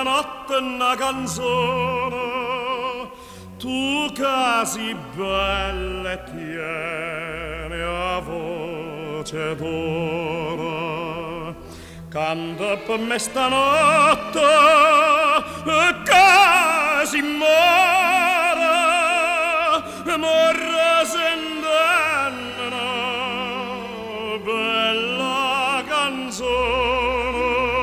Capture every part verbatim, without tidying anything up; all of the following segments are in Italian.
stanotte una canzone, tu casi bella e tiene a voce d'oro. Canta per me stanotte, casi mora, morra sentendo una bella canzone.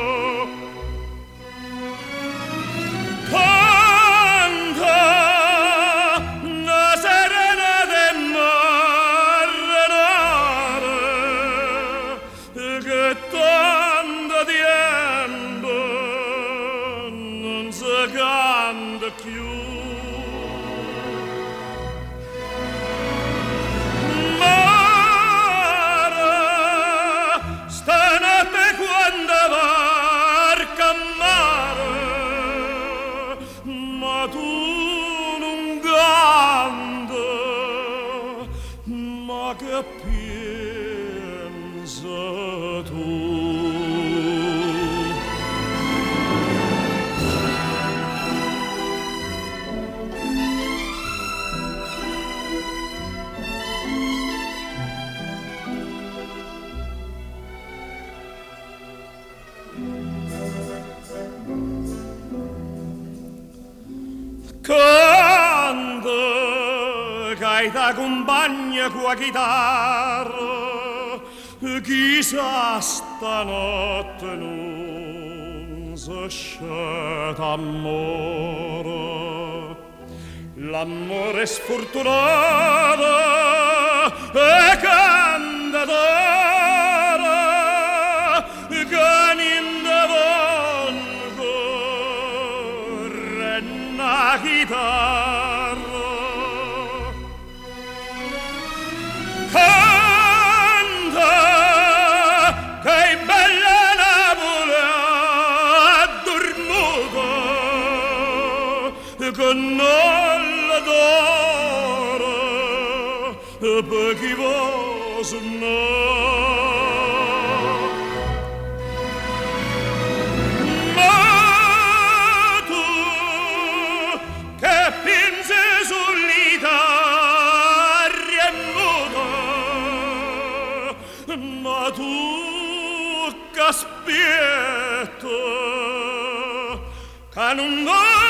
Canta una serena de marinare che tanto tempo non si canta più. Che pensa tu? Canta che ti accompagna con la chitarra, chissà stanotte non si sceta amore. L'amore sfortunato e cantatore che niente vuol una chitarra. Canta che è bella Napoli addormuta, che non l'adora per chi vuol suonare. Ma tu che aspetta che non vuoi